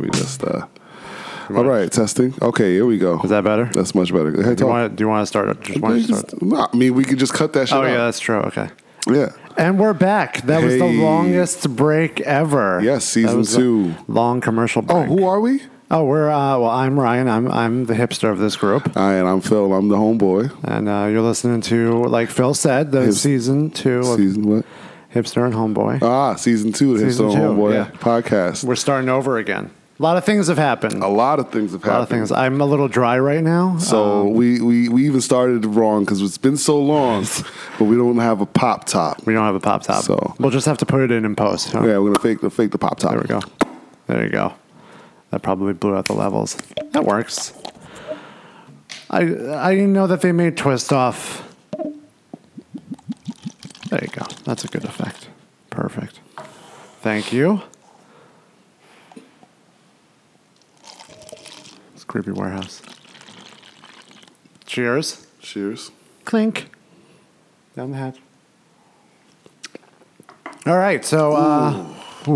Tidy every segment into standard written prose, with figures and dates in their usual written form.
me just. All right, testing. Okay, here we go. Is that better? That's much better. Hey, Do you want to start? I mean, we could just cut that shit out. Oh, yeah, that's true. Okay. Yeah. And we're back. That was the longest break ever. Yes, season 2. Long commercial break. Oh, who are we? Oh, we're I'm Ryan. I'm the hipster of this group. And I'm Phil. I'm the homeboy. And you're listening to, like Phil said, the season 2 of Season what? Hipster and Homeboy. Season 2 of the Hipster and Homeboy podcast. We're starting over again. A lot of things have happened. A lot of things have happened. A lot of things. I'm a little dry right now. So we even started wrong because it's been so long, but we don't have a pop top. We don't have a pop top. So we'll just have to put it in post. Huh? Yeah, we're going to fake the pop top. There we go. There you go. That probably blew out the levels. That works. I didn't know that they made twist off. There you go. That's a good effect. Perfect. Thank you. It's Creepy Warehouse. Cheers. Cheers. Clink. Down the hatch. All right, so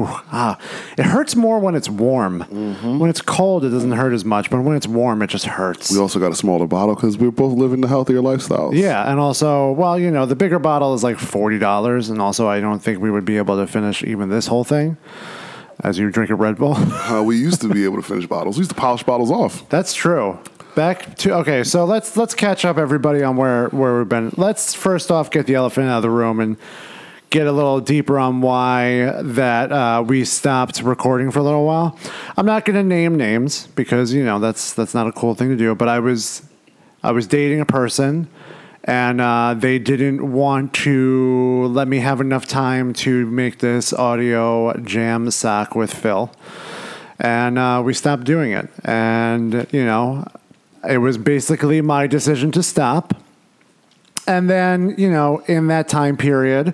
it hurts more when it's warm. Mm-hmm. When it's cold, it doesn't hurt as much, but when it's warm, it just hurts. We also got a smaller bottle because we're both living the healthier lifestyles. Yeah, and also, well, the bigger bottle is like $40, and also I don't think we would be able to finish even this whole thing as you drink a Red Bull. We used to be able to finish bottles. We used to polish bottles off. That's true. Okay, so let's catch up, everybody, on where we've been. Let's first off get the elephant out of the room and get a little deeper on why that we stopped recording for a little while. I'm not going to name names because that's not a cool thing to do. But I was dating a person, and they didn't want to let me have enough time to make this audio jam sock with Phil, and we stopped doing it. And it was basically my decision to stop. And then, in that time period,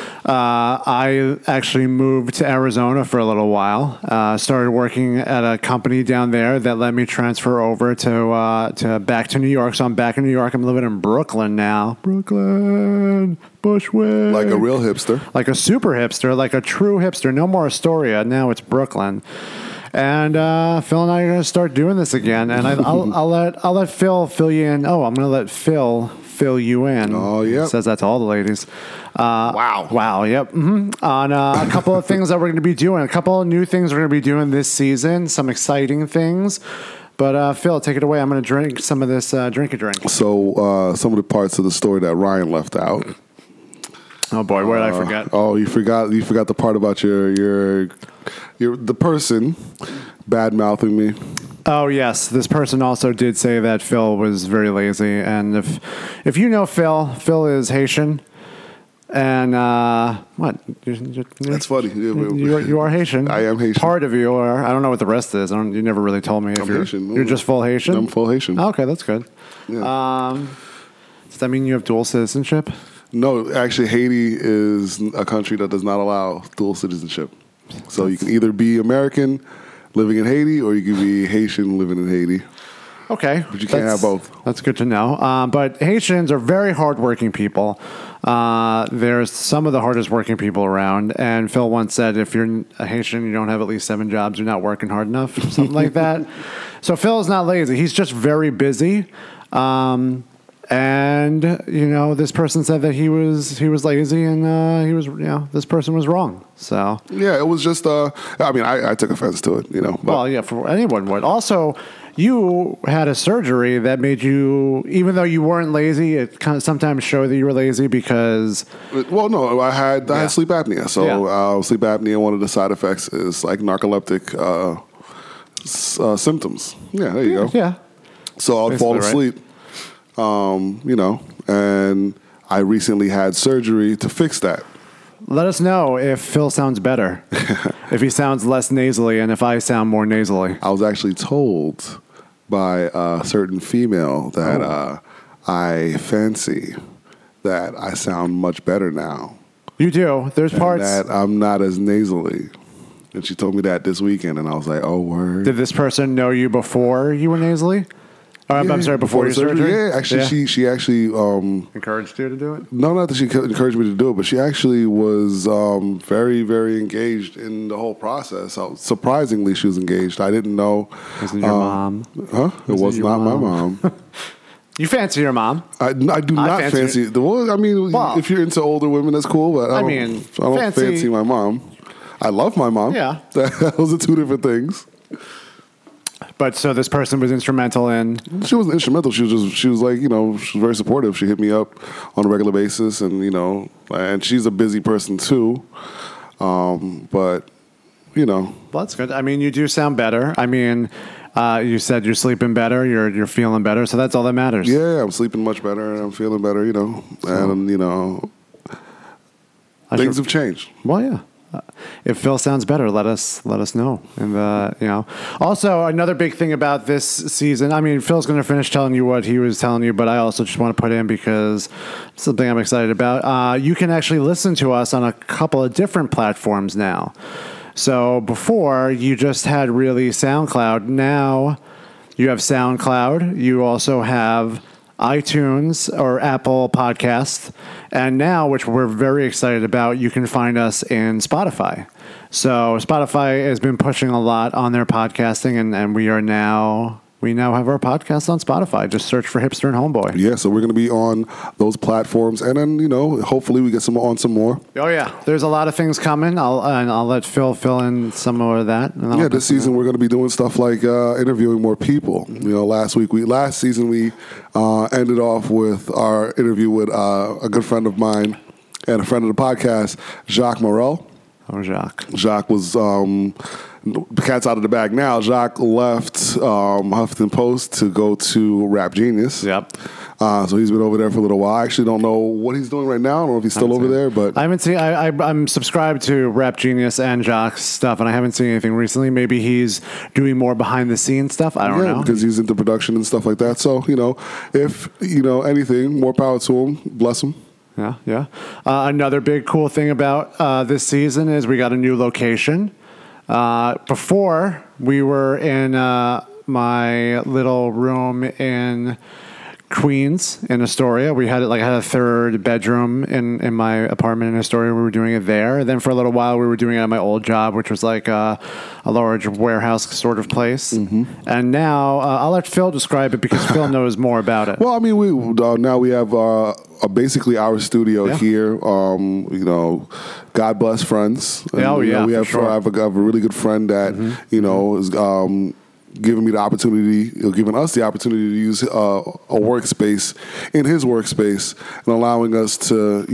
I actually moved to Arizona for a little while. Started working at a company down there that let me transfer over to back to New York. So I'm back in New York. I'm living in Brooklyn now. Brooklyn, Bushwick. Like a real hipster. Like a super hipster, like a true hipster. No more Astoria. Now it's Brooklyn. And Phil and I are going to start doing this again. And I'll let Phil fill you in. Oh, I'm going to let Phil fill you in. Oh, yeah. Says that to all the ladies. Wow. Yep. Mm-hmm. On a couple of things that we're going to be doing. A couple of new things we're going to be doing this season. Some exciting things. But Phil, take it away. I'm going to drink some of this drink. So some of the parts of the story that Ryan left out. Oh boy, where did I forget? Oh, you forgot the part about your the person bad mouthing me. Oh yes, this person also did say that Phil was very lazy, and if you know Phil is Haitian, and what? That's funny. You are Haitian. I am Haitian. Part of you are. I don't know what the rest is. You never really told me. If you're Haitian. You're just full Haitian. I'm full Haitian. Oh, okay, that's good. Yeah. Does that mean you have dual citizenship? No, actually, Haiti is a country that does not allow dual citizenship. So you can either be American living in Haiti or you can be Haitian living in Haiti. Okay. But you can't have both. That's good to know. But Haitians are very hardworking people. There's some of the hardest working people around. And Phil once said, if you're a Haitian, you don't have at least 7 jobs, you're not working hard enough, something like that. So Phil is not lazy. He's just very busy. And this person said that he was lazy, and this person was wrong. So yeah, it was just. I took offense to it. But. Well, yeah, for anyone would. Also, you had a surgery that made you, even though you weren't lazy, it kind of sometimes showed that you were lazy because. Well, no, I had sleep apnea. So sleep apnea, one of the side effects is like narcoleptic symptoms. Yeah, there you go. Yeah. So I'd fall asleep. And I recently had surgery to fix that. Let us know if Phil sounds better, if he sounds less nasally, and if I sound more nasally. I was actually told by a certain female that I fancy that I sound much better now. You do. There's parts that I'm not as nasally. And she told me that this weekend, and I was like, oh, word. Did this person know you before you were nasally? I'm sorry, before your surgery? Yeah, actually, she actually encouraged you to do it? no, not that she encouraged me to do it, but she actually was very, very engaged in the whole process. Surprisingly, she was engaged. I didn't know. Was it your mom? Huh? It was not my mom. You fancy your mom? I do not fancy. I mean, if you're into older women, that's cool. But I don't fancy my mom. I love my mom. Yeah, those are two different things. But so this person was instrumental in. She wasn't instrumental. She was like, she was very supportive. She hit me up on a regular basis, and and she's a busy person too. But well, that's good. I mean, you do sound better. I mean. You said you're sleeping better, you're feeling better, so that's all that matters. Yeah, I'm sleeping much better, and I'm feeling better, and things have changed. Well, yeah. If Phil sounds better, let us know. And also another big thing about this season. I mean, Phil's going to finish telling you what he was telling you, but I also just want to put in because it's something I'm excited about. You can actually listen to us on a couple of different platforms now. So before, you just had really SoundCloud. Now you have SoundCloud. You also have iTunes or Apple Podcasts. And now, which we're very excited about, you can find us in Spotify. So Spotify has been pushing a lot on their podcasting, and we now have our podcast on Spotify. Just search for Hipster and Homeboy. Yeah, so we're going to be on those platforms, and then hopefully we get some more. Oh yeah, there's a lot of things coming. I'll let Phil fill in some more of that. Yeah, this season we're going to be doing stuff like interviewing more people. Last season we ended off with our interview with a good friend of mine and a friend of the podcast, Jacques Morel. Oh, Jacques. Jacques was. The cat's out of the bag now. Jacques left Huffington Post to go to Rap Genius. Yep. So he's been over there for a little while. I actually don't know what he's doing right now. I don't know if he's still over there, but I haven't seen. I'm subscribed to Rap Genius and Jacques stuff, and I haven't seen anything recently. Maybe he's doing more behind the scenes stuff. I don't know, because he's into production and stuff like that. So if anything, more power to him. Bless him. Yeah. Another big cool thing about this season is we got a new location. Before, we were in my little room in Queens in Astoria. We had a third bedroom in my apartment in Astoria. We were doing it there. And then for a little while, we were doing it at my old job, which was like a large warehouse sort of place. Mm-hmm. And now I'll let Phil describe it because Phil knows more about it. Well, I mean, now we have basically our studio here. God bless friends. And, we have. Sure. I have a really good friend that is. Giving me the opportunity, giving us the opportunity to use a workspace in his workspace and allowing us to,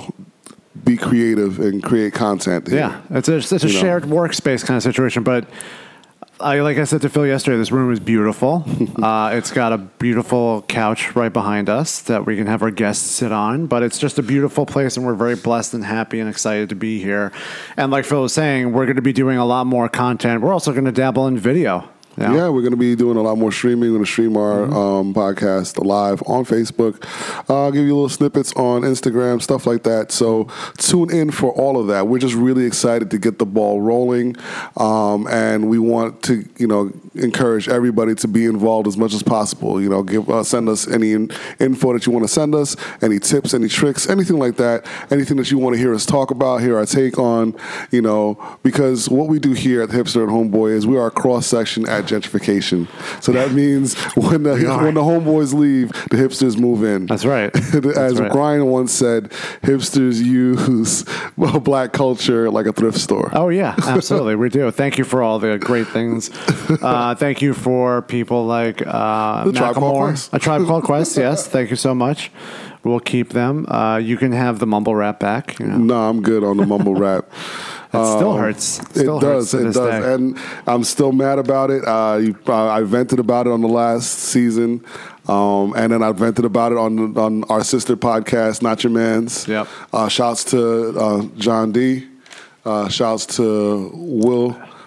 be creative and create content here. Yeah, it's a shared workspace kind of situation. But like I said to Phil yesterday, this room is beautiful. It's got a beautiful couch right behind us that we can have our guests sit on. But it's just a beautiful place, and we're very blessed and happy and excited to be here. And like Phil was saying, we're going to be doing a lot more content. We're also going to dabble in video. Yeah, we're going to be doing a lot more streaming. We're going to stream our podcast live on Facebook. I'll give you little snippets on Instagram, stuff like that. So tune in for all of that. We're just really excited to get the ball rolling. And we want to, encourage everybody to be involved as much as possible. Send us any info that you want to send us, any tips, any tricks, anything like that, anything that you want to hear us talk about, hear our take on, because what we do here at Hipster and Homeboy is we are a cross-section at gentrification. So that means when the homeboys leave, the hipsters move in. That's right. As Brian once said, hipsters use black culture like a thrift store. Oh, yeah, absolutely. We do. Thank you for all the great things. Thank you for people like The Tribe Called Quest. A Tribe Called Quest, yes. Thank you so much. We'll keep them. You can have the mumble rap back. No, I'm good on the mumble rap. It still hurts. It does. And I'm still mad about it. I vented about it on the last season. And then I vented about it on our sister podcast, Not Your Man's. Yep. Shouts to John D. Shouts to Will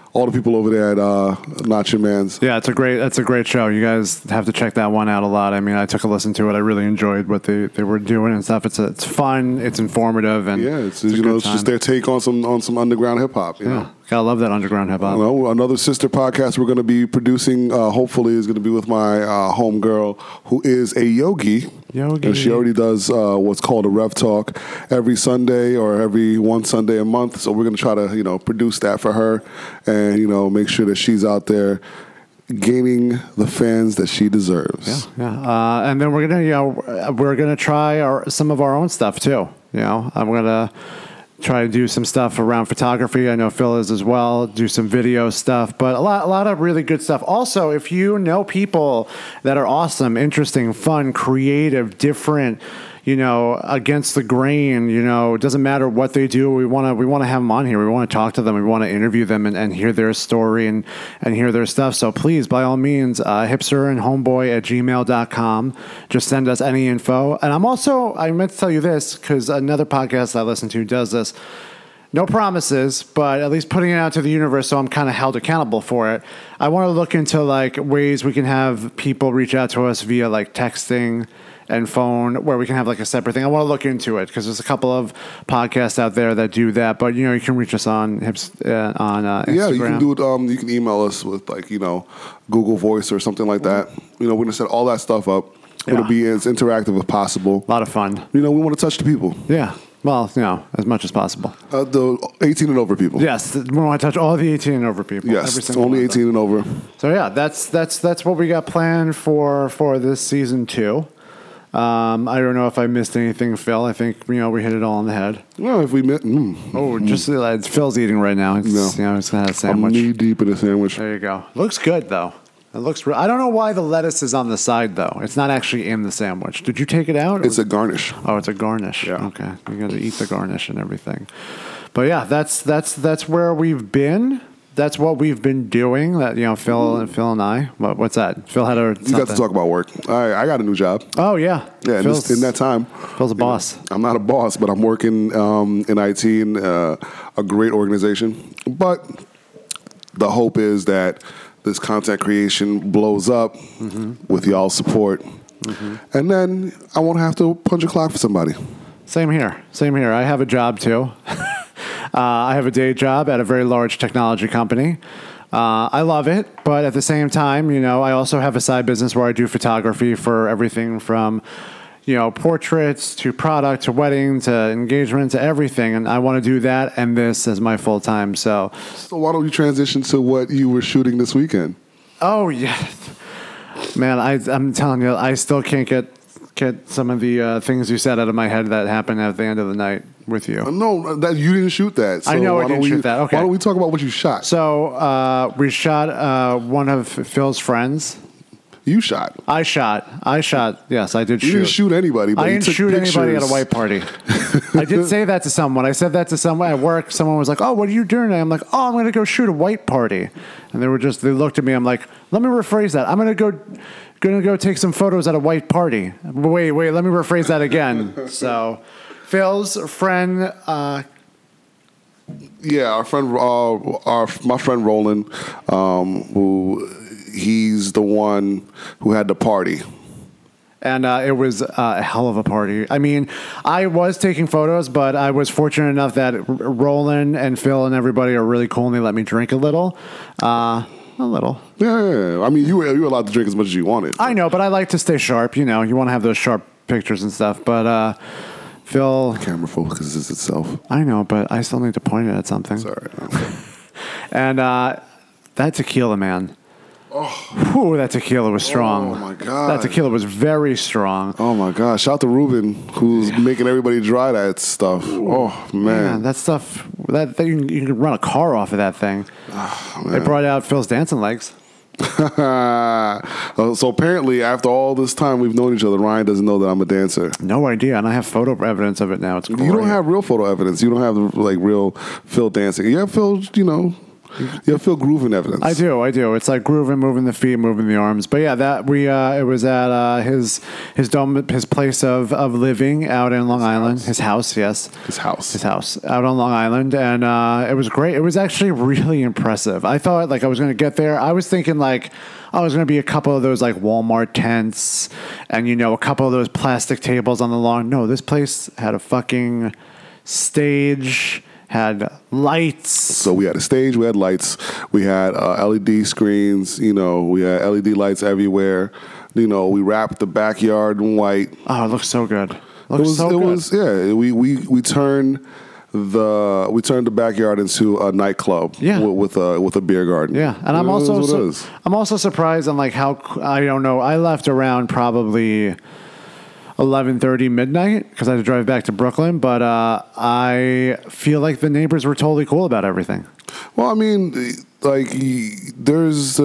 all the people over there at Not Your Man's. Yeah, it's a great show. You guys have to check that one out a lot. I mean, I took a listen to it. I really enjoyed what they were doing and stuff. It's fun. It's informative, and it's just their take on some underground hip hop. Gotta love that underground hip hop. Another sister podcast we're going to be producing. Hopefully, is going to be with my homegirl who is a yogi. And she already does what's called a Rev Talk every Sunday or every one Sunday a month. So we're going to try to produce that for her and make sure that she's out there gaining the fans that she deserves. And then we're gonna try some of our own stuff too. I'm gonna try to do some stuff around photography. I know Phil is as well. Do some video stuff, but a lot of really good stuff. Also, if you know people that are awesome, interesting, fun, creative, different, against the grain, it doesn't matter what they do. We want to have them on here. We want to talk to them. We want to interview them and hear their story and hear their stuff. So please, by all means, hipsterandhomeboy@gmail.com. Just send us any info. And I meant to tell you this because another podcast I listen to does this. No promises, but at least putting it out to the universe so I'm kind of held accountable for it. I want to look into ways we can have people reach out to us via texting and phone, where we can have a separate thing. I want to look into it because there's a couple of podcasts out there that do that. But you can reach us on Instagram. Yeah, you can do it. You can email us with Google Voice or something like that. We're gonna set all that stuff up. It'll be as interactive as possible. A lot of fun. We want to touch the people. Yeah. Well, as much as possible. The 18 and over people. Yes, we want to touch all the 18 and over people. Yes, only 18 and over. So yeah, that's what we got planned for this season 2. I don't know if I missed anything, Phil. I think we hit it all on the head. Well, if we missed, just Phil's eating right now. It's gonna have a sandwich. I'm knee deep in a sandwich. There you go. Looks good though. It looks. I don't know why the lettuce is on the side though. It's not actually in the sandwich. Did you take it out? It's a garnish. Oh, it's a garnish. Yeah. Okay, you got to eat the garnish and everything. But yeah, that's where we've been. That's what we've been doing. That Phil and I. What's that? Phil had You got to talk about work. I got a new job. Oh yeah. Yeah. In that time, Phil's a boss. I'm not a boss, but I'm working in IT in a great organization. But the hope is that this content creation blows up with y'all's support, and then I won't have to punch a clock for somebody. Same here. I have a job too. I have a day job at a very large technology company. I love it, but at the same time, I also have a side business where I do photography for everything from, portraits to product to wedding to engagement to everything, and I want to do that and this as my full time. So why don't we transition to what you were shooting this weekend? Oh yeah, man, I'm telling you, I still can't get some of the things you said out of my head that happened at the end of the night with you. No, that you didn't shoot that. So I know I didn't shoot that. Okay. Why don't we talk about what you shot? So we shot one of Phil's friends. You shot. I shot. Yes, I did shoot. You didn't shoot anybody, but I didn't shoot anybody at a white party. I did say that to someone. I said that to someone at work. Someone was like, "Oh, what are you doing?" I'm like, "Oh, I'm going to go shoot a white party." And they looked at me. I'm like, "Let me rephrase that. I'm going to go take some photos at a white party." Wait, let me rephrase that again. So, Phil's friend. Yeah, our friend, my friend Roland, who he's the one who had the party. And it was a hell of a party. I mean, I was taking photos, but I was fortunate enough that Roland and Phil and everybody are really cool, and they let me drink a little. A little. Yeah. I mean, you were allowed to drink as much as you wanted. I know, but I like to stay sharp. You want to have those sharp pictures and stuff. But Phil... The camera focuses itself. I know, but I still need to point it at something. Sorry. And that tequila, man. Oh. Whew, that tequila was strong. Oh, my God. That tequila was very strong. Oh, my gosh. Shout out to Ruben, who's making everybody dry that stuff. Oh, man. That stuff, that you can run a car off of that thing. Oh, they brought out Phil's dancing legs. So apparently, after all this time we've known each other, Ryan doesn't know that I'm a dancer. No idea, and I have photo evidence of it now. It's great. You don't have real photo evidence. You don't have real Phil dancing. You have Phil, You feel grooving evidence. I do. It's like grooving, moving the feet, moving the arms. But yeah, that it was at his dome, his place of living out in Long Island. His house, yes. His house out on Long Island, and it was great. It was actually really impressive. I thought like I was going to get there. I was thinking like I was going to be a couple of those like Walmart tents, and a couple of those plastic tables on the lawn. No, this place had a fucking stage. Had lights. So we had a stage, we had lights, we had LED screens, we had LED lights everywhere. We wrapped the backyard in white. Oh, it looks so good. We turned the backyard into a nightclub. Yeah. with a beer garden. Yeah, and I'm also surprised on like how I don't know. I left around probably 11:30 midnight because I had to drive back to Brooklyn, but I feel like the neighbors were totally cool about everything. Well, I mean, like there's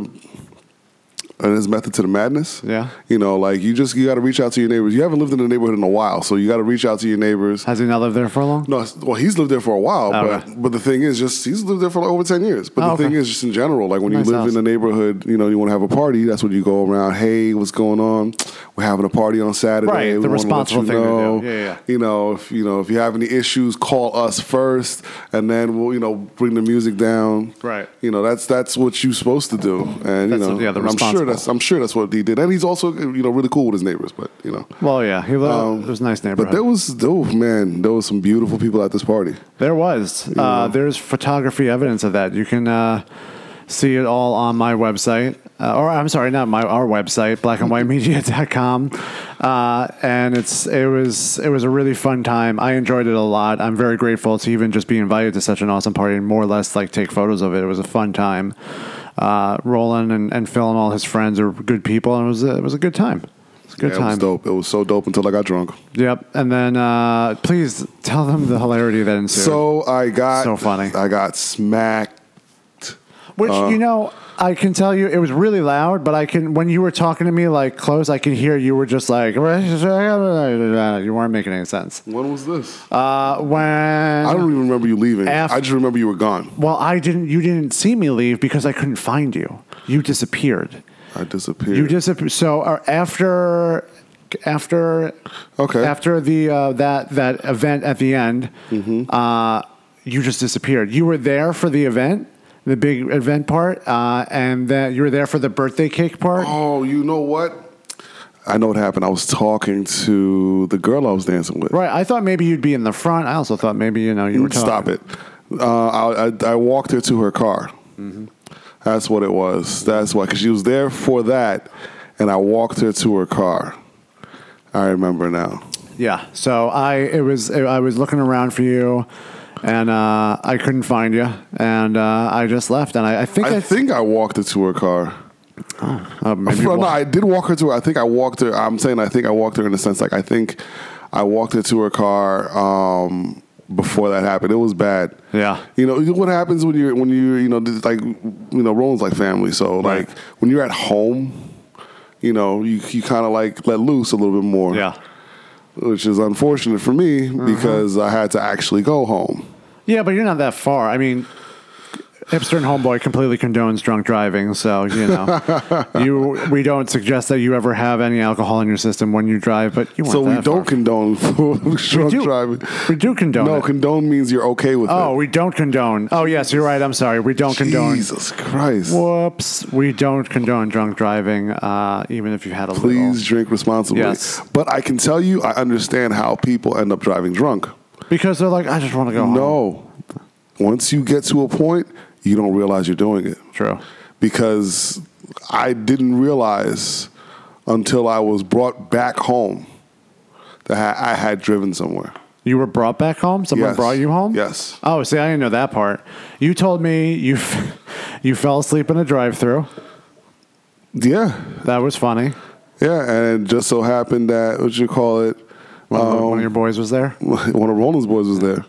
method to the madness. Yeah. Like you got to reach out to your neighbors. You haven't lived in the neighborhood in a while, so you got to reach out to your neighbors. Has he not lived there for long? No, well, he's lived there for a while, but the thing is, he's lived there for like over 10 years. But the thing is, just in general, like when you live in the neighborhood, you want to have a party. That's when you go around. Hey, what's going on? We're having a party on Saturday. Right, the responsible thing to do. Yeah. If you have any issues, call us first, and then we'll bring the music down. Right. That's what you're supposed to do, and I'm sure that's what he did, and he's also really cool with his neighbors. But well, yeah, it was a nice neighborhood. But there was some beautiful people at this party. There was. There's photography evidence of that. You can see it all on my website. Or I'm sorry, not our website, blackandwhitemedia.com. And it was a really fun time. I enjoyed it a lot. I'm very grateful to even just be invited to such an awesome party and more or less like take photos of it. It was a fun time. Roland and Phil and all his friends are good people, and it was a good time. It was a good time. It was dope. It was so dope until I got drunk. Yep. And then please tell them the hilarity that ensued. So so funny. I got smacked. Which, I can tell you, it was really loud, but when you were talking to me like close, I could hear you were just like, you weren't making any sense. When was this? When I don't even remember you leaving. I just remember you were gone. Well, you didn't see me leave because I couldn't find you. You disappeared. I disappeared. You disappeared. So after the that event at the end, you just disappeared. You were there for the event. The big event part, and that you were there for the birthday cake part. Oh, you know what? I know what happened. I was talking to the girl I was dancing with. Right. I thought maybe you'd be in the front. I also thought maybe you were talking. Stop it. I walked her to her car. Mm-hmm. That's what it was. That's why, because she was there for that, and I walked her to her car. I remember now. Yeah. So I was looking around for you. And I couldn't find you, and I just left. And I think I walked her to her car. No, I did walk her to her. I think I walked her. I'm saying I think I walked her in the sense like I think I walked her to her car before that happened. It was bad. Yeah. What happens when you're Roland's like family. So like when you're at home, you kind of like let loose a little bit more. Yeah. Which is unfortunate for me because I had to actually go home. Yeah, but you're not that far. I mean, Hipster and Homeboy completely condones drunk driving, so we don't suggest that you ever have any alcohol in your system when you drive. But you so we don't condone drunk driving. We do condone. No, it. Condone means you're okay with it. Oh, we don't condone. Oh, yes, you're right. I'm sorry. We don't condone. Jesus Christ. Whoops. We don't condone drunk driving, even if you had a little. Please drink responsibly. Yes. But I can tell you, I understand how people end up driving drunk. Because they're like, I just want to go home. No. Once you get to a point, you don't realize you're doing it. True. Because I didn't realize until I was brought back home that I had driven somewhere. You were brought back home? Someone brought you home? Yes. Oh, see, I didn't know that part. You told me you fell asleep in a drive-thru. Yeah. That was funny. Yeah, and it just so happened that, one of your boys was there? One of Roland's boys was there.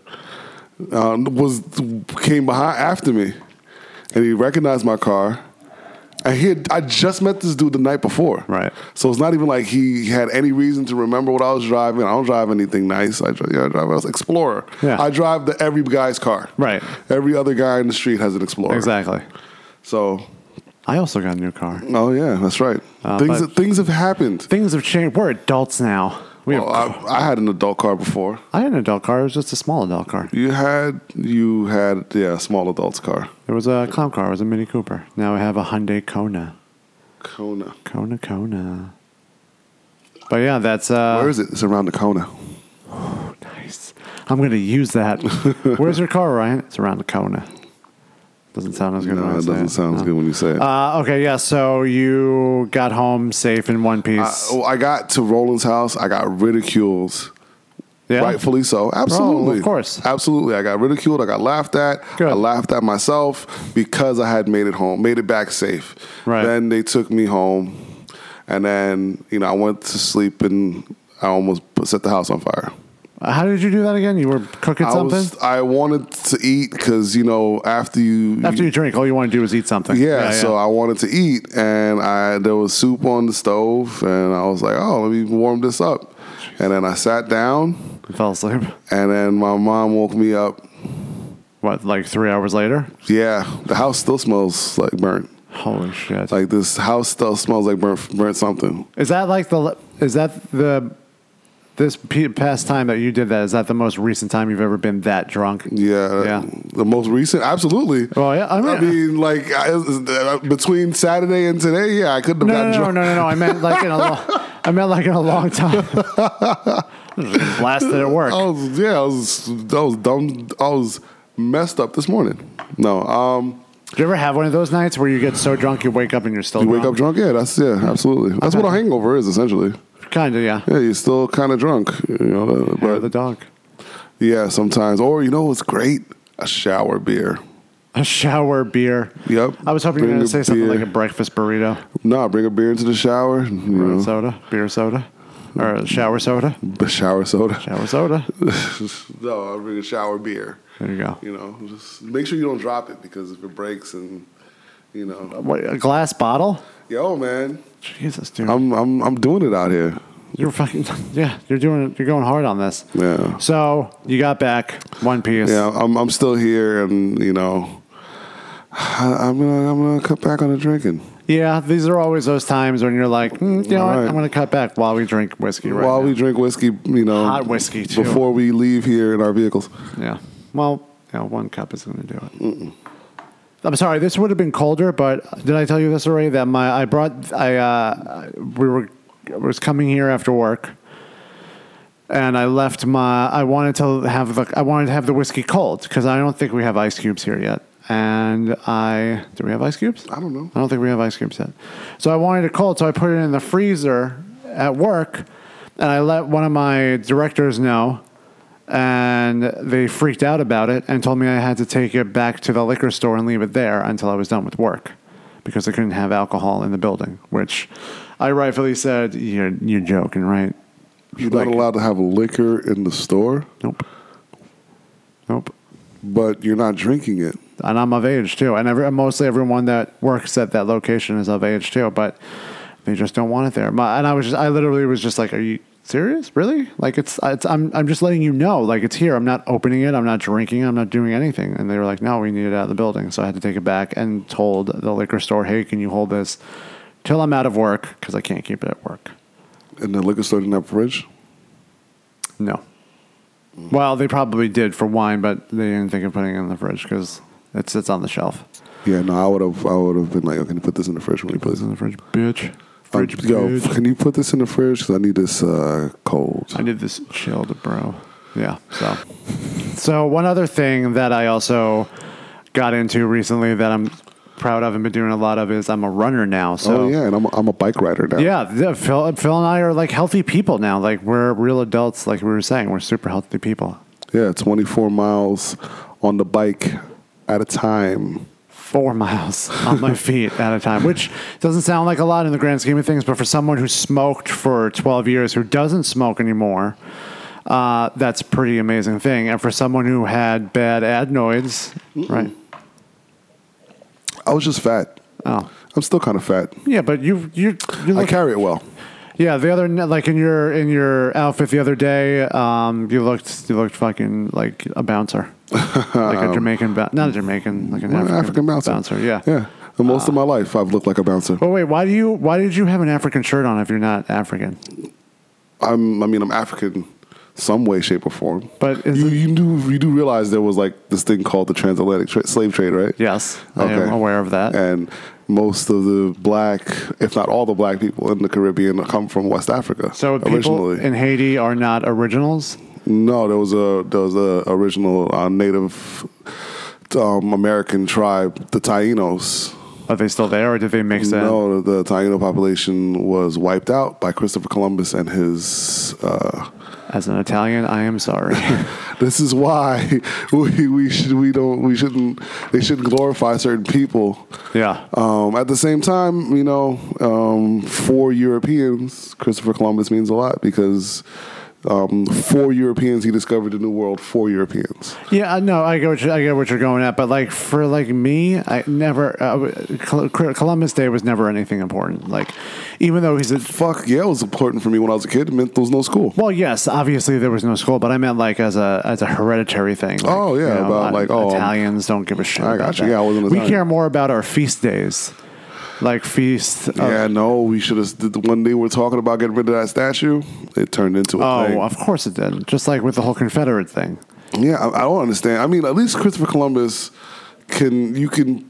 Came behind after me, and he recognized my car, And I just met this dude the night before. Right. So it's not even like he had any reason to remember what I was driving. I don't drive anything nice. I drive an Explorer. Yeah. I drive every guy's car. Right. Every other guy in the street has an Explorer. Exactly. So. I also got a new car. Oh, yeah, that's right. Things have happened. Things have changed. We're adults now. I had an adult car before. I had an adult car. It was just a small adult car. You had a small adult's car. It was a clown car. It was a Mini Cooper. Now I have a Hyundai Kona. Kona. But yeah, that's... Where is it? It's around the Kona. Oh, nice. I'm going to use that. Where's your car, Ryan? It's around the Kona. Doesn't sound as good when I say it. No, it doesn't sound as good when you say it. Okay, yeah, so you got home safe in one piece. I got to Roland's house. I got ridiculed. Yeah? Rightfully so. Absolutely. Oh, of course. Absolutely. I got ridiculed. I got laughed at. Good. I laughed at myself because I had made it home, made it back safe. Right. Then they took me home, and then, I went to sleep, and I almost set the house on fire. How did you do that again? You were cooking something? I wanted to eat because, after you drink, all you want to do is eat something. Yeah, so I wanted to eat, and there was soup on the stove, and I was like, oh, let me warm this up. And then I sat down. I fell asleep. And then my mom woke me up. What, like 3 hours later? Yeah, the house still smells like burnt. Holy shit. Like this house still smells like burnt something. Is that this past time that you did that, is that the most recent time you've ever been that drunk? Yeah. The most recent? Absolutely. Well, yeah. I mean between Saturday and today, yeah, I couldn't have gotten drunk. No. I meant like in a long time. Blasted at work. I was dumb. I was messed up this morning. No. Do you ever have one of those nights where you get so drunk you wake up and you're still drunk? You wake up drunk? Yeah, absolutely. That's what a hangover is, essentially. Kind of, yeah. Yeah, you're still kind of drunk. But the dog. Yeah, sometimes. Or, what's great? A shower beer. A shower beer. Yep. I was hoping you were going to say something like a breakfast burrito. No, bring a beer into the shower. Beer soda. Or a shower soda. Shower soda. Shower soda. No, I'll bring a shower beer. There you go. Just make sure you don't drop it because if it breaks and, What, a glass bottle? Yo, man. Jesus, dude. I'm doing it out here. You're fucking You're doing it. You're going hard on this. Yeah. So you got back one piece. Yeah, I'm still here, and I'm gonna cut back on the drinking. Yeah, these are always those times when you're like, what? I'm going to cut back while we drink whiskey. While we drink whiskey, hot whiskey too. Before we leave here in our vehicles. Yeah. Well, one cup is going to do it. Mm-mm. I'm sorry, this would have been colder, but did I tell you this already? That I was coming here after work, and I left I wanted to have the whiskey cold because I don't think we have ice cubes here yet. And do we have ice cubes? I don't know. I don't think we have ice cubes yet. So I wanted it cold, so I put it in the freezer at work, and I let one of my directors know. And they freaked out about it and told me I had to take it back to the liquor store and leave it there until I was done with work because they couldn't have alcohol in the building, which I rightfully said, you're joking, right? You're not allowed to have liquor in the store? Nope. But you're not drinking it. And I'm of age, too. And mostly everyone that works at that location is of age, too. But they just don't want it there. I literally was just like, are you serious? Really? Like I'm just letting you know, like it's here. I'm not opening it. I'm not drinking. I'm not doing anything. And they were like, no, we need it out of the building. So I had to take it back and told the liquor store, hey, can you hold this till I'm out of work? Because I can't keep it at work. And the liquor store didn't have a fridge? No. Well, they probably did for wine, but they didn't think of putting it in the fridge because it sits on the shelf. Yeah, no, I would have been like, oh, can you put this in the fridge? When you put this in the fridge, bitch. Can you put this in the fridge? Because I need this cold. I need this chilled, bro. Yeah. So one other thing that I also got into recently that I'm proud of and been doing a lot of is I'm a runner now. So and I'm a bike rider now. Yeah, Phil and I are like healthy people now. Like we're real adults. Like we were saying, we're super healthy people. Yeah, 24 miles on the bike at a time. 4 miles on my feet at a time, which doesn't sound like a lot in the grand scheme of things, but for someone who smoked for 12 years, who doesn't smoke anymore, that's a pretty amazing thing. And for someone who had bad adenoids, right? I was just fat. Oh, I'm still kind of fat. yeah, but you I look. carry it well. Yeah, the other like in your outfit the other day, you looked fucking like a bouncer, like a Jamaican, not a Jamaican, like an African bouncer. Yeah. Yeah. And most of my life, I've looked like a bouncer. But wait, why did you have an African shirt on if you're not African? I'm African, some way, shape, or form. But you do realize there was like this thing called the transatlantic slave trade, right? Yes, I am aware of that. And most of the black, if not all the black people in the Caribbean, come from West Africa. So people in Haiti are not originals? No, there was a original Native American tribe, the Tainos. Are they still there, or did they mix in? No, the Taino population was wiped out by Christopher Columbus and his. As an Italian, I am sorry. This is why they shouldn't glorify certain people. Yeah. At the same time, for Europeans, Christopher Columbus means a lot because. For Europeans, he discovered the New World for Europeans. Yeah, no, I get what you're going at, but like for like me, I never Columbus Day was never anything important. Like, even though it was important for me when I was a kid. It meant there was no school. Well, yes, obviously there was no school, but I meant like as a hereditary thing. Like, Italians don't give a shit. I got you. Yeah, I wasn't Italian. We care more about our feast days. Like feast. We should have. When they were talking about getting rid of that statue, it turned into a thing. Oh, of course it did. Just like with the whole Confederate thing. Yeah, I don't understand. I mean, at least Christopher Columbus you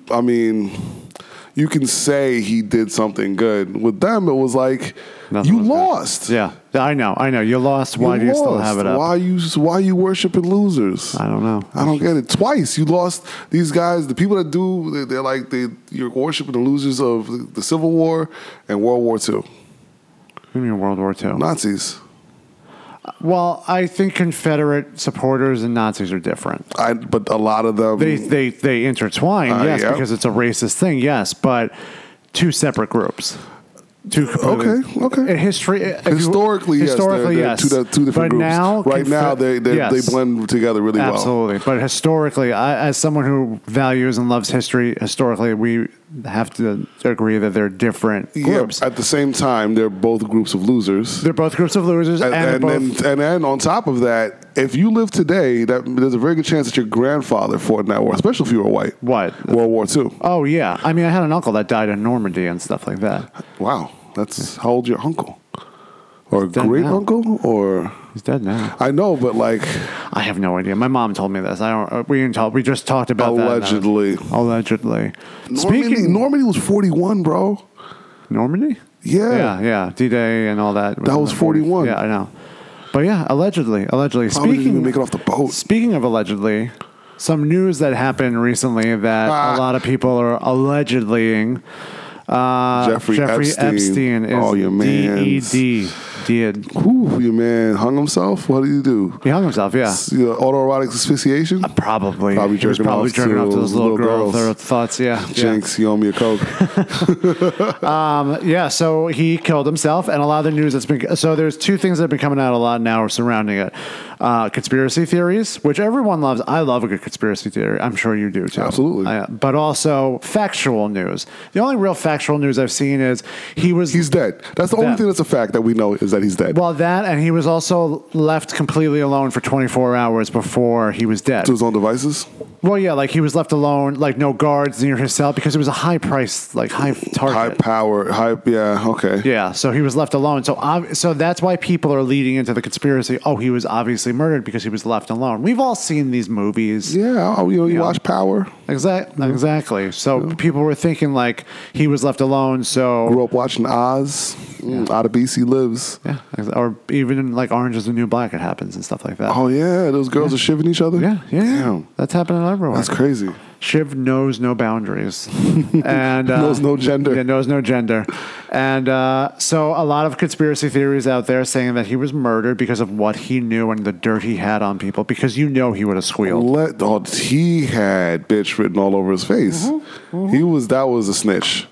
can say he did something good. With them, it was like you lost. Good. Yeah, I know. You lost. Why do you still have it up? Why you worshiping losers? I don't know. I don't get it. Twice you lost these guys. The people that you're worshiping the losers of the Civil War and World War II. What do you mean World War II? Nazis. Well, I think Confederate supporters and Nazis are different. But a lot of them they intertwine, yes, because it's a racist thing, yes, but two separate groups. Okay. Historically, yes. Two different but groups. Now, now they blend together really well. Absolutely. But historically, as someone who values and loves history, historically, we have to agree that they're different groups. Yeah, at the same time, they're both groups of losers. They're both groups of losers. And then on top of that, if you live today, there's a very good chance that your grandfather fought in that war, especially if you were white. What? World War II. Oh, yeah. I mean, I had an uncle that died in Normandy and stuff like that. Wow. That's how old's your uncle? Or great uncle? Or he's dead now. I know, but like I have no idea. My mom told me this. We just talked about allegedly. that. Allegedly. Normandy was 41, bro. Normandy? Yeah. D-Day and all that. That was 41. Yeah, I know. But yeah, allegedly. Probably didn't even make it off the boat. Speaking of allegedly, some news that happened recently that a lot of people are allegedlying. Jeffrey Epstein is your man. Did. Ooh, your man hung himself? What did he do? He hung himself, yeah. Autoerotic asphyxiation? Probably. Probably jerking off to those little girls. Their thoughts, yeah. Jinx, you owe me a Coke. So he killed himself, and a lot of the news that's been... So there's two things that have been coming out a lot now surrounding it. Conspiracy theories, which everyone loves. I love a good conspiracy theory. I'm sure you do, too. Absolutely. But also factual news. The only real factual news I've seen is he's dead. That's the only thing that's a fact that we know is that he's dead. Well, that, and he was also left completely alone for 24 hours before he was dead. To his own devices? Well, yeah, like he was left alone, like no guards near his cell because it was a high price, like high target. High power, yeah, okay. Yeah, so he was left alone. So that's why people are leading into the conspiracy. Oh, he was obviously murdered because he was left alone. We've all seen these movies. Yeah, you watch Power. Exactly. So people were thinking like he was left alone. So grew up watching Oz. Out of BC Lives. Yeah, or even like Orange Is the New Black. It happens and stuff like that. Oh yeah, those girls are shivving each other. Yeah. Damn. That's happening everywhere. That's crazy. Shiv knows no boundaries and knows no gender. Yeah, knows no gender. And so a lot of conspiracy theories out there saying that he was murdered because of what he knew and the dirt he had on people. Because he would have squealed. He had bitch written all over his face. That was a snitch.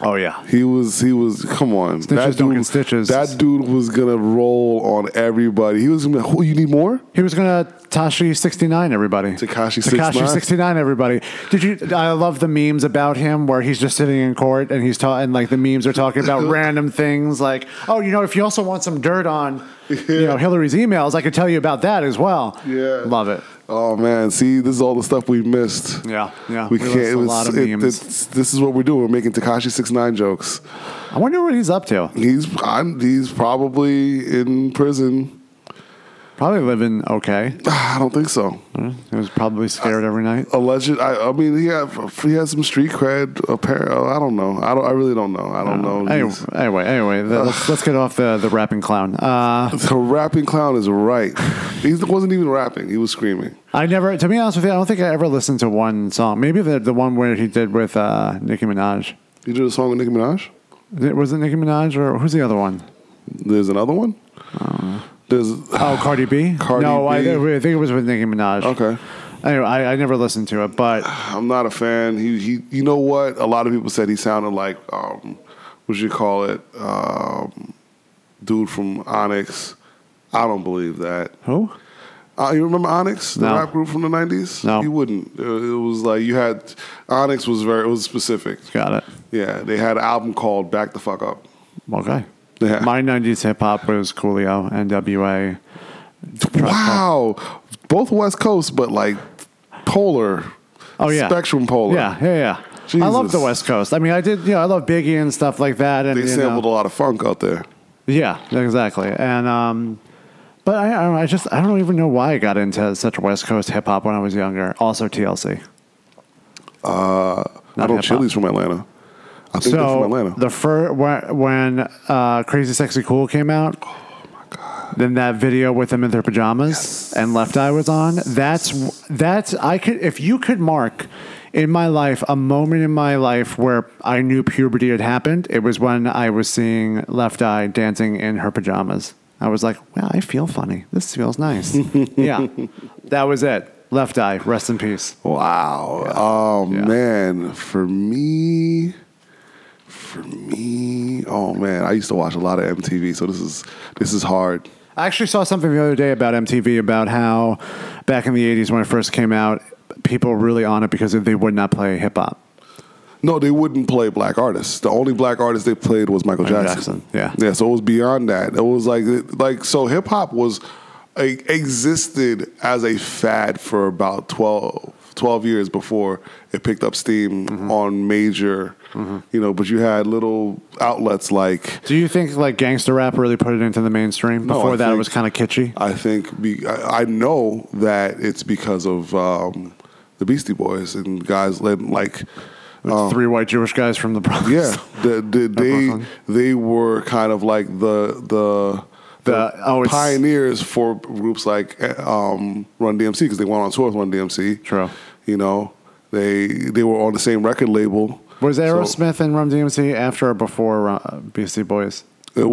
Oh yeah. He was. Come on, Stitches don't get stitches. That dude was gonna roll on everybody. He was gonna. Who you need more? He was gonna Tekashi 69 everybody. Tekashi 69 everybody. Did you? I love the memes about him where he's just sitting in court and he's talking, like the memes are talking about random things like, oh, if you also want some dirt on, Hillary's emails, I could tell you about that as well. Yeah, love it. Oh man, see, this is all the stuff we missed. Yeah. We can't. A lot of memes. This is what we're doing. We're making Tekashi 69 jokes. I wonder what he's up to. He's probably in prison. Probably living okay. I don't think so. He was probably scared every night. Alleged. I mean, he had some street cred. Apparently, I don't know. I really don't know. I don't know. Anyway, let's get off the rapping clown. The rapping clown is right. He wasn't even rapping. He was screaming. To be honest with you, I don't think I ever listened to one song. Maybe the one where he did with Nicki Minaj. You did a song with Nicki Minaj? Was it Nicki Minaj or who's the other one? There's another one? Cardi B? Cardi B? I think it was with Nicki Minaj. Okay. Anyway, I never listened to it, but I'm not a fan. He you know what? A lot of people said he sounded like what you call it? Dude from Onyx. I don't believe that. Who? You remember Onyx, the No. rap group from the 90s? No. You wouldn't. It was like you had Onyx it was specific. Got it. Yeah, they had an album called Back the Fuck Up. Okay. Yeah. My 90s hip hop was Coolio, NWA. Wow. Both West Coast, but like polar. Oh, yeah. Spectrum polar. Yeah. I love the West Coast. I mean, I love Biggie and stuff like that. And They sampled a lot of funk out there. Yeah, exactly. And but I don't even know why I got into such West Coast hip hop when I was younger. Also TLC. I know Chili's from Atlanta. I think they're from Atlanta. The when Crazy Sexy Cool came out, oh my god! Then that video with them in their pajamas and Left Eye was on. That's if you could mark in my life a moment in my life where I knew puberty had happened, it was when I was seeing Left Eye dancing in her pajamas. I was like, wow, I feel funny. This feels nice. Yeah, that was it. Left Eye, rest in peace. Wow. Yeah. Oh man, for me, oh man, I used to watch a lot of MTV, so this is hard. I actually saw something the other day about MTV about how back in the 80s when it first came out, people were really on it because they would not play hip hop. No, they wouldn't play black artists. The only black artist they played was Michael Jackson. Yeah. Yeah, so it was beyond that. It was like so hip hop existed as a fad for about 12 years before it picked up steam on major, but you had little outlets like... Do you think like gangster rap really put it into the mainstream? Before that, it was kind of kitschy? I think... I know that it's because of the Beastie Boys and guys like... three white Jewish guys from the Bronx. Yeah. They were kind of like the pioneers for groups like Run DMC because they went on tour with Run DMC. True. They were on the same record label. Was Aerosmith and Run DMC after or before Beastie Boys? Run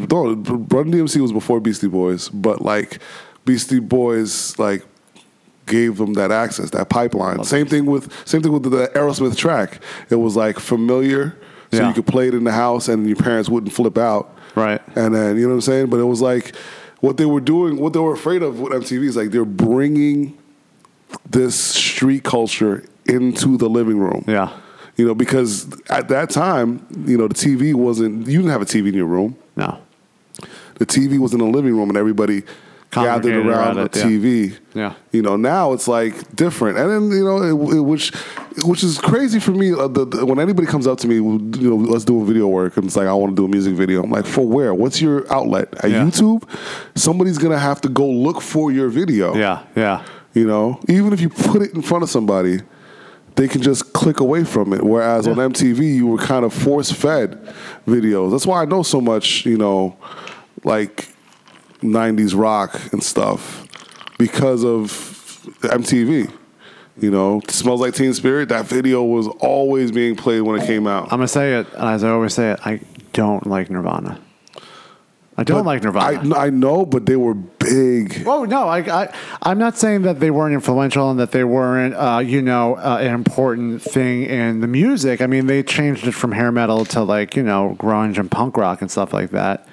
DMC was before Beastie Boys, but like Beastie Boys like gave them that access, that pipeline. Same thing with the Aerosmith track. It was like familiar, so you could play it in the house and your parents wouldn't flip out. Right. And then, you know what I'm saying? But it was like what they were doing, what they were afraid of with MTV is like they're bringing this street culture into the living room. Yeah. Because at that time, the TV wasn't, you didn't have a TV in your room. No. The TV was in the living room and everybody gathered around the TV. Yeah. Now it's like different. And then, which is crazy for me. When anybody comes up to me, let's do a video work. And it's like, I want to do a music video. I'm like, for where? What's your outlet? At YouTube? Somebody's going to have to go look for your video. Yeah. Yeah. Even if you put it in front of somebody, they can just click away from it. Whereas on MTV, you were kind of force-fed videos. That's why I know so much, like 90s rock and stuff because of MTV. Smells Like Teen Spirit, that video was always being played when it came out. I'm going to say it, as I always say it, I don't like Nirvana. I don't like Nirvana. I know, but they were big. Oh no, I'm not saying that they weren't influential and that they weren't, an important thing in the music. I mean, they changed it from hair metal to grunge and punk rock and stuff like that.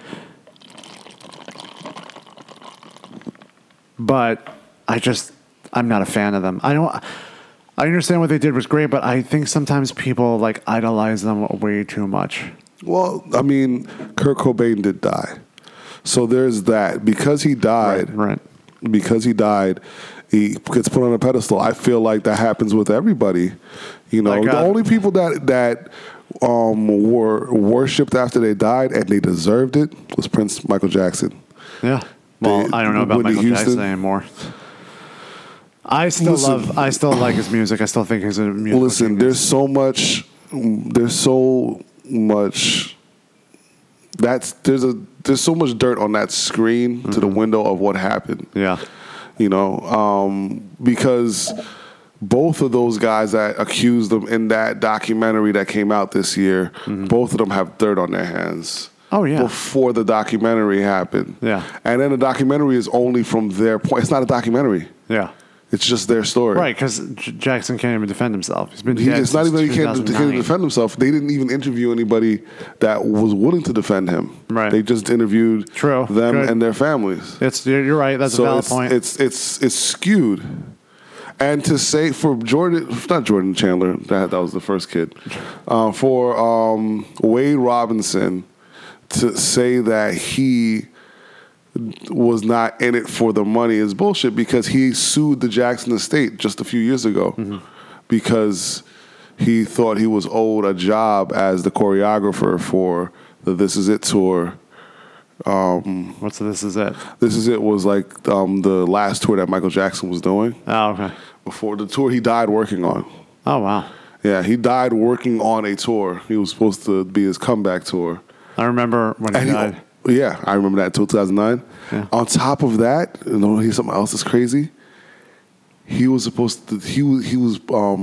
But I'm not a fan of them. I understand what they did was great, but I think sometimes people idolize them way too much. Well, I mean, Kurt Cobain did die. So there's that. Because he died, because he died, he gets put on a pedestal. I feel like that happens with everybody. The only people that were worshipped after they died and they deserved it was Prince, Michael Jackson. Yeah. Well, I don't know about Whitney Michael Houston. Jackson anymore. I still like his music. I still think he's a music. Listen, there's so much. There's so much dirt on that screen to the window of what happened. Yeah. Because both of those guys that accused them in that documentary that came out this year, both of them have dirt on their hands. Oh, yeah. Before the documentary happened. Yeah. And then the documentary is only from their point. It's not a documentary. Yeah. It's just their story. Right, because Jackson can't even defend himself. He's been dead It's not since even that he can't 2009. defend himself. They didn't even interview anybody that was willing to defend him. Right. They just interviewed them Good. and their families. You're right. That's a valid point. It's skewed. And to say for not Jordan Chandler, that was the first kid. For Wade Robinson to say that he was not in it for the money is bullshit, because he sued the Jackson estate just a few years ago because he thought he was owed a job as the choreographer for the This Is It tour. What's This Is It? This Is It was the last tour that Michael Jackson was doing. Oh, okay. Before the tour he died working on. Oh, wow. Yeah, he died working on a tour. He was supposed to be his comeback tour. I remember when he died. Yeah, I remember that until 2009. Yeah. On top of that, here's something else that's crazy. He was supposed to. He was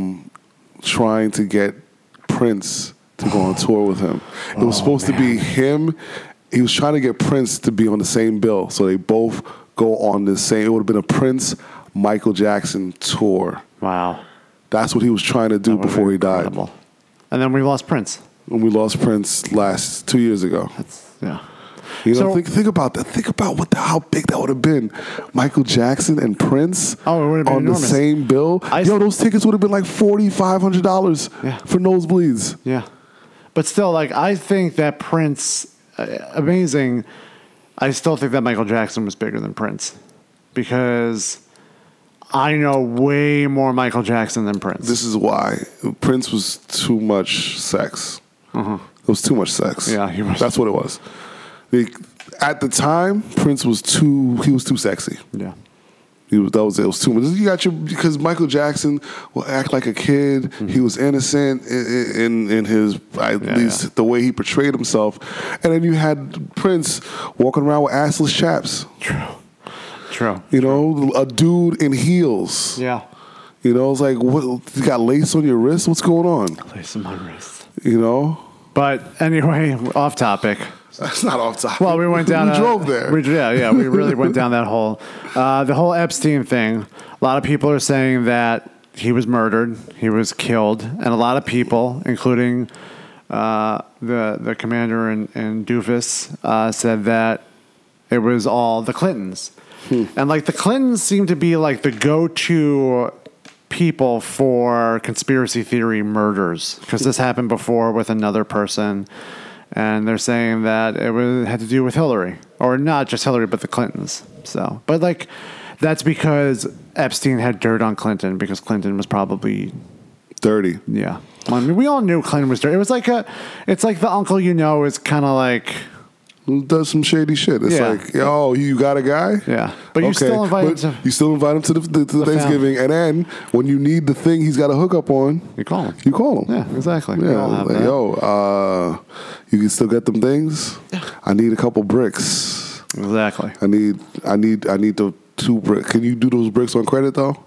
trying to get Prince to go on tour with him. It was supposed to be him. He was trying to get Prince to be on the same bill, so they both go on the same. It would have been a Prince Michael Jackson tour. Wow. That's what he was trying to do before he died. Incredible. And then we lost Prince. And we lost Prince 2 years ago. Yeah. Think about that. Think about how big that would have been. Michael Jackson and Prince it would have been on enormous. the same bill. Those tickets would have been like $4,500 for nosebleeds. Yeah. But still, I think that Prince, amazing. I still think that Michael Jackson was bigger than Prince, because I know way more Michael Jackson than Prince. This is why Prince was too much sex. It was too much sex. Yeah, he was. That's what it was. At the time, Prince was too sexy. Yeah. It was too much. Because Michael Jackson will act like a kid. He was innocent in his least the way he portrayed himself. And then you had Prince walking around with assless chaps. True. A dude in heels. Yeah. It's like, what? You got lace on your wrist? What's going on? Lace on my wrist. But anyway, off topic. That's not off topic. Well, we went down. We drove there. We really went down that hole. The whole Epstein thing. A lot of people are saying that he was murdered, he was killed, and a lot of people, including the commander and Doofus, said that it was all the Clintons. And the Clintons seem to be the go-to people for conspiracy theory murders, because this happened before with another person. And they're saying that it had to do with Hillary, or not just Hillary, but the Clintons. So, but that's because Epstein had dirt on Clinton, because Clinton was probably dirty. Yeah, I mean, we all knew Clinton was dirty. It was it's like the uncle is kind of does some shady shit. It's you got a guy? Yeah. But you still invite him to... You still invite him to the Thanksgiving, and then when you need the thing he's got to hook up on... You call him. Yeah, exactly. Yeah, you can still get them things? Yeah. I need a couple bricks. Exactly. I need the 2 bricks. Can you do those bricks on credit, though?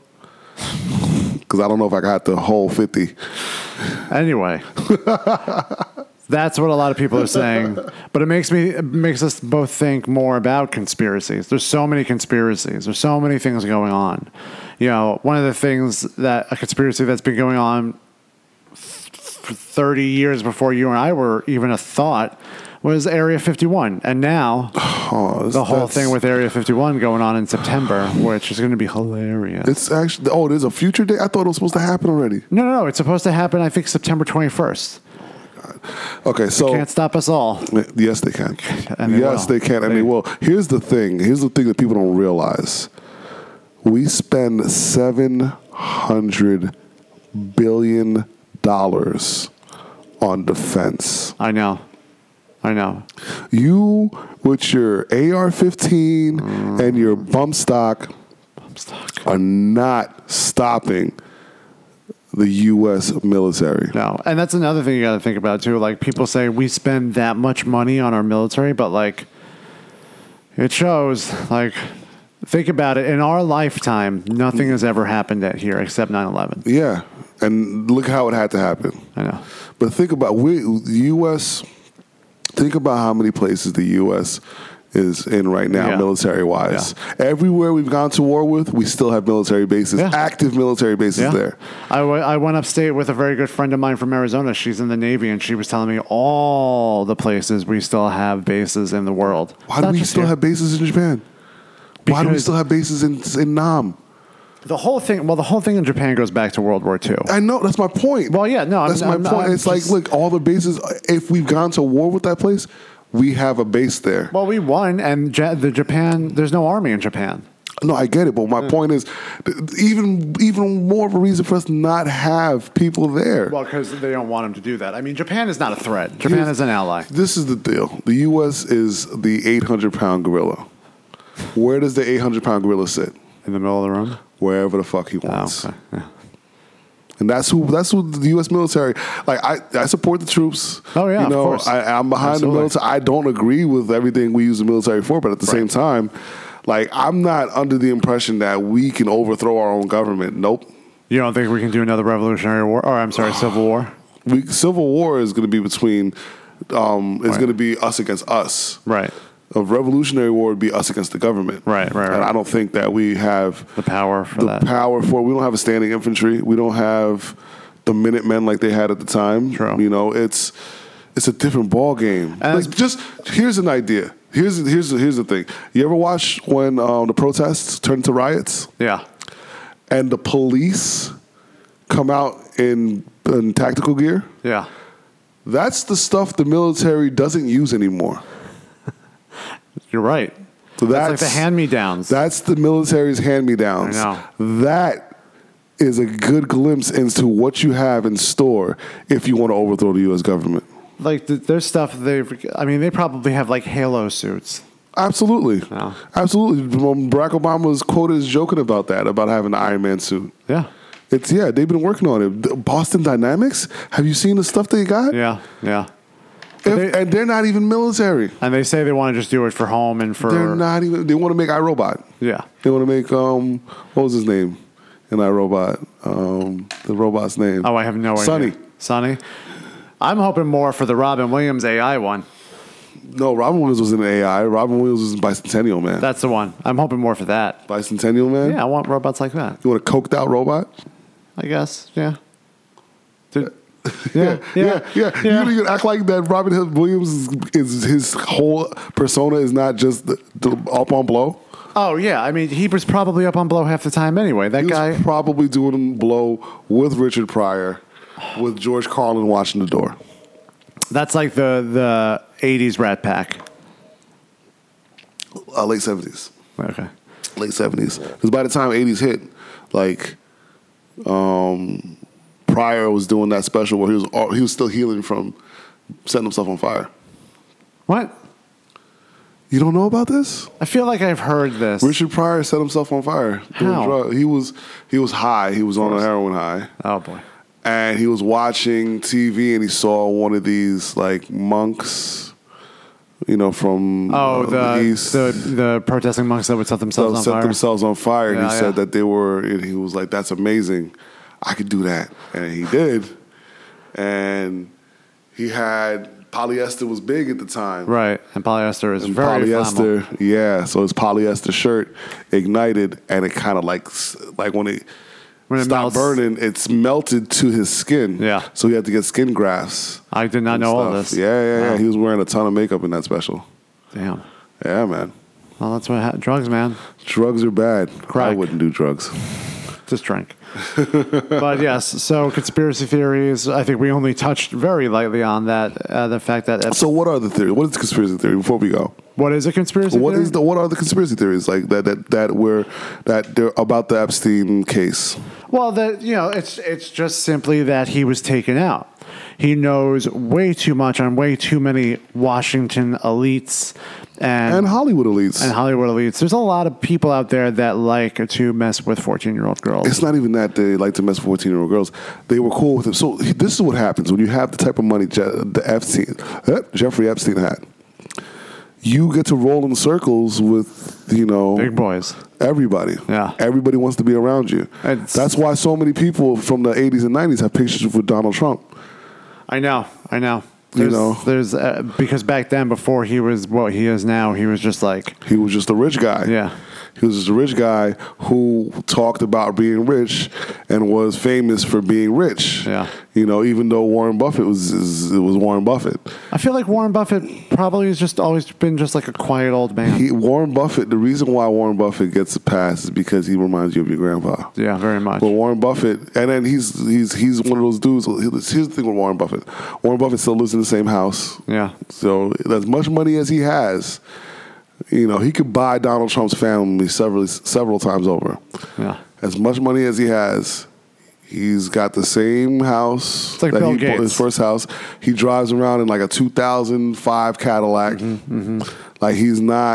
Because I don't know if I got the whole 50. Anyway. That's what a lot of people are saying. But it makes us both think more about conspiracies. There's so many conspiracies. There's so many things going on. You know, one of the things that a conspiracy that's been going on for 30 years before you and I were even a thought was Area 51. And now the whole thing with Area 51 going on in September, which is going to be hilarious. It's actually, there's a future date? I thought it was supposed to happen already. No. It's supposed to happen, I think, September 21st. Okay, so They can't stop us all. Yes, they can. And they Yes, will. they can, and they will. Here's the thing that people don't realize. We spend $700 billion on defense. I know. You, with your AR-15 and your bump stock, are not stopping the U.S. military. No, and that's another thing you got to think about too. Like, people say we spend that much money on our military, but like, it shows. Like, think about it. In our lifetime, nothing has ever happened here except 9/11. Yeah, and look how it had to happen. I know. But think about the U.S. Think about how many places the U.S. is in right now, military-wise. Yeah. Everywhere we've gone to war with, we still have military bases, active military bases there. I went upstate with a very good friend of mine from Arizona. She's in the Navy, and she was telling me all the places we still have bases in the world. Why do we still have bases in Japan? Why do we still have bases in Nam? The whole thing in Japan goes back to World War II. I know, that's my point. Well, yeah, no, that's my point. It's like, look, all the bases, if we've gone to war with that place, we have a base there. Well, we won, and there's no army in Japan. No, I get it, but my point is, even more of a reason for us to not have people there. Well, because they don't want them to do that. I mean, Japan is not a threat. Japan is an ally. This is the deal. The U.S. is the 800-pound gorilla. Where does the 800-pound gorilla sit? In the middle of the room? Wherever the fuck he wants. Oh, okay. Yeah. And that's who the U.S. military, like, I support the troops. Oh, yeah, you know, of course. I'm behind Absolutely. the military. I don't agree with everything we use the military for, but at the same time, like, I'm not under the impression that we can overthrow our own government. Nope. You don't think we can do another Revolutionary War? Or, I'm sorry, Civil War? Civil War is going to be between, going to be us against us. Right. A Revolutionary War would be us against the government. Right. And I don't think that we have the power for that. We don't have a standing infantry. We don't have the Minutemen like they had at the time. True. You know, it's a different ball game. Like, just here's an idea. Here's the thing. You ever watch when the protests turn to riots? Yeah. And the police come out in tactical gear? Yeah. That's the stuff the military doesn't use anymore. You're right. So that's like the hand-me-downs. That's the military's hand-me-downs. I know. That is a good glimpse into what you have in store if you want to overthrow the U.S. government. Like, there's stuff they probably have, like, Halo suits. Absolutely. No. Absolutely. Barack Obama was quoted as joking about that, about having the Iron Man suit. Yeah. They've been working on it. Boston Dynamics, have you seen the stuff they got? Yeah. And they're not even military. And they say they want to just do it for home and for... They're not even... They want to make iRobot. Yeah. They want to make... what was his name in iRobot? The robot's name. Oh, I have no idea. Sonny? I'm hoping more for the Robin Williams AI one. No, Robin Williams was in AI. Robin Williams was in Bicentennial Man. That's the one. I'm hoping more for that. Bicentennial Man? Yeah, I want robots like that. You want a coked out robot? I guess, yeah. Yeah. You can act like that Robin Williams is his whole persona is not just the up on Blow. Oh, yeah. I mean, he was probably up on Blow half the time anyway. That guy was probably doing Blow with Richard Pryor, with George Carlin watching the door. That's like the 80s Rat Pack. Late 70s. Okay. Late 70s. Because by the time 80s hit, like, Pryor was doing that special where he was still healing from setting himself on fire. What? You don't know about this? I feel like I've heard this. Richard Pryor set himself on fire. How? He was high. He was on a heroin high. Oh boy. And he was watching TV and he saw one of these like monks, you know, from the east. The protesting monks that would set themselves on fire. Set themselves on fire. And Yeah, he said that they were, and he was like, that's amazing. I could do that. And he did. And he had polyester was big at the time. Right, and polyester is very polyester, flammable. yeah. So his polyester shirt ignited, and it kind of like when it stopped melts. burning, it's melted to his skin. Yeah. So he had to get skin grafts. I did not know all this. Yeah. Wow. He was wearing a ton of makeup in that special. Damn. Yeah, man. Well, that's what drugs, man. Drugs are bad. Crack. I wouldn't do drugs. Just drink. But yes, so conspiracy theories. I think we only touched very lightly on that. The fact that. So what are the theories? What is the conspiracy theory? Before we go, What is a conspiracy theory? What are the conspiracy theories like that they're about the Epstein case? Well, it's just simply that he was taken out. He knows way too much on way too many Washington elites and Hollywood elites. There's a lot of people out there that like to mess with 14-year-old girls. It's not even that they like to mess with 14-year-old girls. They were cool with him. So this is what happens when you have the type of money Jeffrey Epstein had. You get to roll in circles with, Big boys. Everybody. Yeah. Everybody wants to be around you. That's why so many people from the 80s and 90s have pictures with Donald Trump. I know. There's because back then, before he was what he is now, he was just like... He was just a rich guy. Yeah. He was just a rich guy who talked about being rich and was famous for being rich. Yeah. Even though Warren Buffett was Warren Buffett. I feel like Warren Buffett probably has just always been just like a quiet old man. Warren Buffett, the reason why Warren Buffett gets a pass is because he reminds you of your grandpa. Yeah, very much. But Warren Buffett, and then he's one of those dudes. Here's the thing with Warren Buffett. Warren Buffett still lives in the same house. Yeah. So as much money as he has, he could buy Donald Trump's family several times over. Yeah. As much money as he has, he's got the same house it's like that Bill he Gates. bought, his first house. He drives around in like a 2005 Cadillac. Mm-hmm. Like he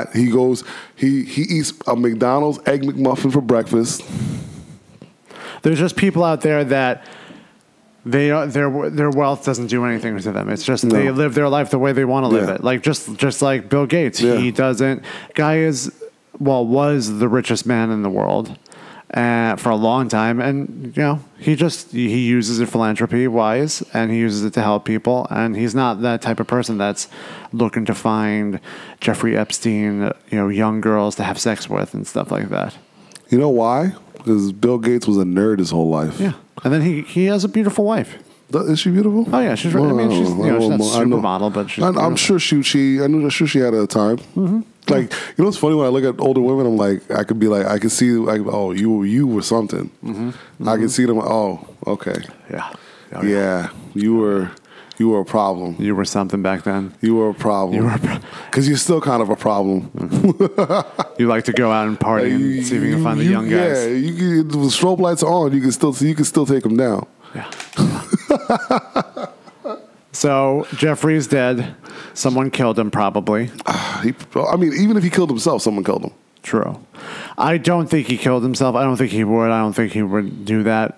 eats a McDonald's Egg McMuffin for breakfast. There's just people out there that their wealth doesn't do anything to them. It's just they live their life the way they want to live it. Like just like Bill Gates, he doesn't. Guy was the richest man in the world for a long time, and he uses it philanthropy wise, and he uses it to help people, and he's not that type of person that's looking to find Jeffrey Epstein, young girls to have sex with and stuff like that. You know why? Because Bill Gates was a nerd his whole life. Yeah. And then he has a beautiful wife. Is she beautiful? Oh yeah, she's. She's not supermodel, but she's. I'm sure she had a time. Mm-hmm. Like it's funny when I look at older women, I'm like, I can see, like, oh, you were something. Mm-hmm. Mm-hmm. I can see them. Oh, okay. Yeah. Oh, yeah. You were a problem. You were something back then. You were a problem. Because you're still kind of a problem. Mm-hmm. You like to go out and party and see if you can find the young guys. Yeah, the strobe lights are on. You can still take them down. Yeah. So Jeffrey's dead. Someone killed him, probably. Even if he killed himself, someone killed him. True. I don't think he killed himself. I don't think he would. I don't think he would do that.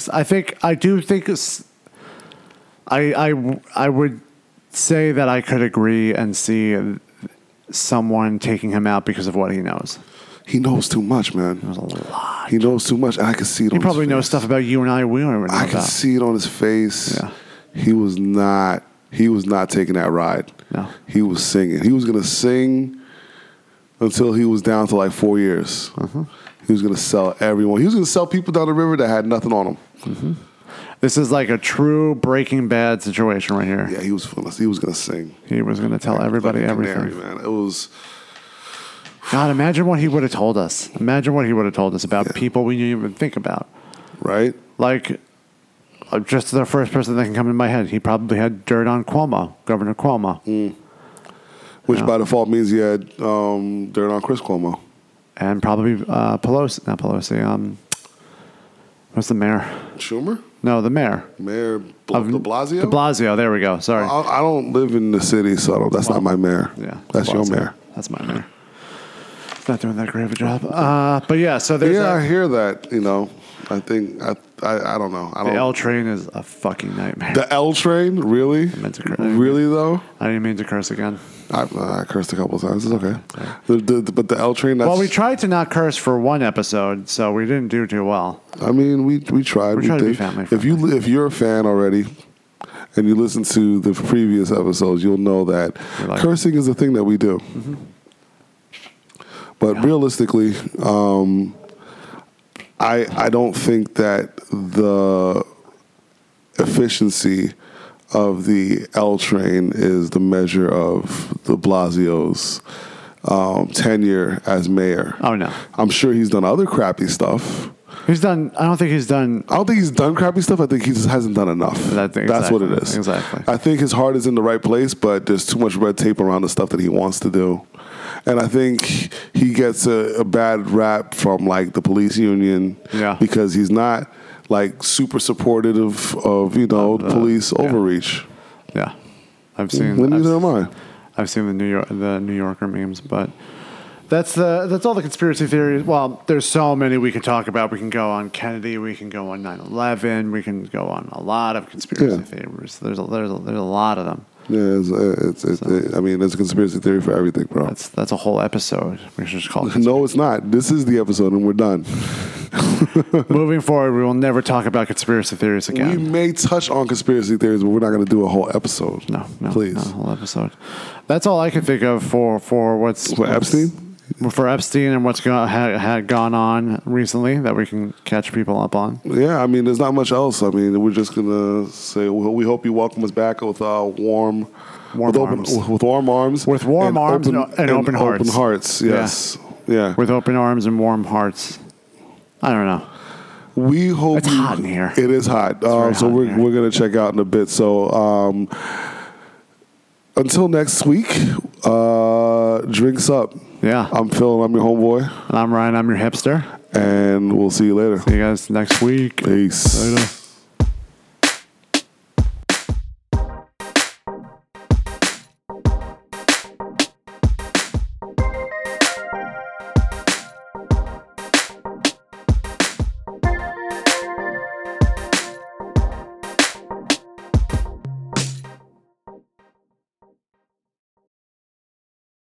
I would say that I could agree and see someone taking him out because of what he knows. He knows too much, man. He knows a lot. He knows too much, and I can see it on his face. He probably knows stuff about you and I we don't even know about. I can see it on his face. Yeah. He was not taking that ride. No. He was singing. He was going to sing until he was down to like 4 years. Mm-hmm. He was going to sell everyone. He was going to sell people down the river that had nothing on them. Mm-hmm. This is like a true Breaking Bad situation right here. Yeah, he was going to sing. He was going to tell everybody everything. Canary, man. It was... God, imagine what he would have told us. Imagine what he would have told us about people we didn't even think about. Right? Like, just the first person that can come in my head, he probably had dirt on Cuomo, Governor Cuomo. Mm. Which by default means he had dirt on Chris Cuomo. And probably Pelosi, not Pelosi, what's the mayor? Schumer? No, the mayor. Mayor de Blasio? De Blasio, there we go, sorry. I don't live in the city, so that's not my mayor. Yeah, that's your mayor. That's my mayor. Not doing that great of a job. But yeah, so there's I hear that, I think, I don't know. The L train is a fucking nightmare. The L train? Really? I meant to curse. Really, though? I didn't mean to curse again. I cursed a couple of times. It's okay. But the L train, that's... Well, we tried to not curse for one episode, so we didn't do too well. I mean, we tried. We tried to be family friendly. If you're a fan already and you listen to the previous episodes, you'll know that cursing is a thing that we do. Mm-hmm. But realistically, I don't think that the efficiency of the L train is the measure of de Blasio's tenure as mayor. Oh, no. I'm sure he's done other crappy stuff. I don't think he's done crappy stuff. I think he just hasn't done enough. That's what it is. Exactly. I think his heart is in the right place, but there's too much red tape around the stuff that he wants to do. And I think he gets a bad rap from like the police union because he's not like super supportive of police overreach. Yeah. I've seen I've seen the New Yorker memes, but that's all the conspiracy theories. Well, there's so many we can talk about. We can go on Kennedy. We can go on 9/11. We can go on a lot of conspiracy theories. There's a lot of them. Yeah, it's a conspiracy theory for everything, bro. That's a whole episode. We should just call it. No, it's not. This is the episode, and we're done. Moving forward, we will never talk about conspiracy theories again. We may touch on conspiracy theories, but we're not going to do a whole episode. No, please, not a whole episode. That's all I can think of for Epstein. For Epstein and what's had gone on recently that we can catch people up on. Yeah, I mean, there's not much else. I mean, we're just gonna say we hope you welcome us back with warm arms, with open hearts. Open hearts, yes, yeah. With open arms and warm hearts. I don't know. We hope it's hot in here. It is hot. So we're gonna check out in a bit. So until next week, drinks up. Yeah. I'm Phil, and I'm your homeboy. And I'm Ryan, I'm your hipster. And we'll see you later. See you guys next week. Peace. Later.